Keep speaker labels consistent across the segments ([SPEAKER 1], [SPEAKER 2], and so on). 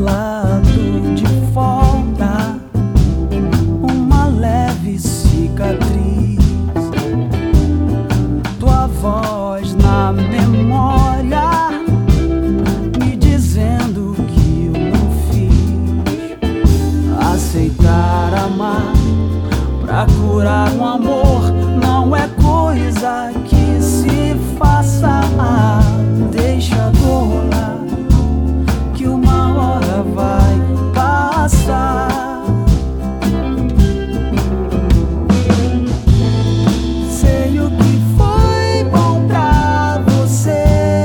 [SPEAKER 1] lado de fora uma leve cicatriz, tua voz na memória me dizendo que eu não fiz. Aceitar amar pra curar um amor não é coisa que se faça. Deixa rolar que uma hora vai passar. Sei o que foi bom pra você,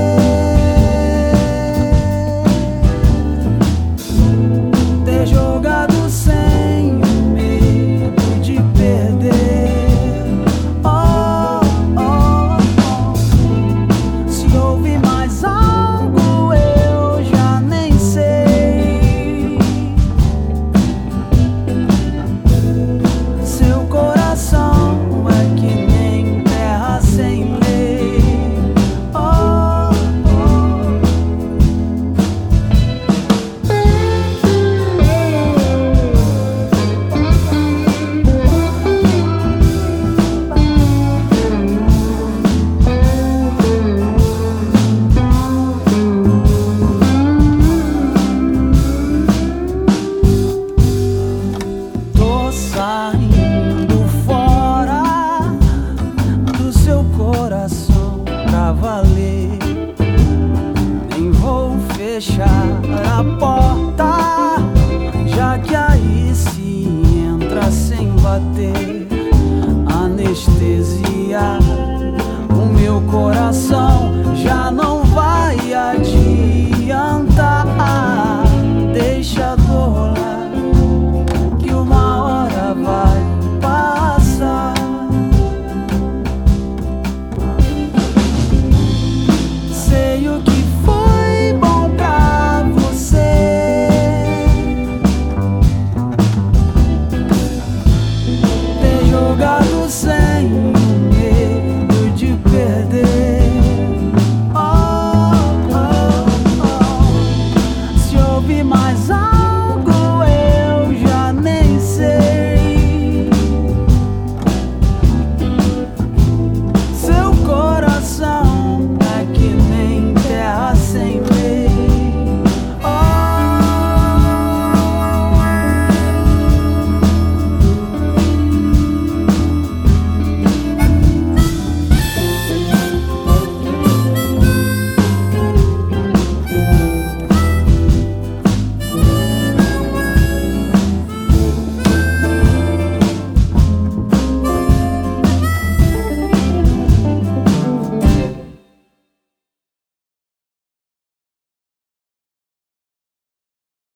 [SPEAKER 1] ter jogado sem medo de perder. Oh, oh, oh. Se houve mais algo eu já nem sei. Seu coração é que nem terra sem lei. Oh, tô saindo fora do seu coração pra valer. Nem vou fechar a porta, já que aí se entra sem bater. Anestesia, o meu coração já não vai adiantar. Deixa rolar que uma hora vai passar. Sei o que foi bom pra você, ter jogado sem medo de perder. Oh, oh, oh. Se houve mais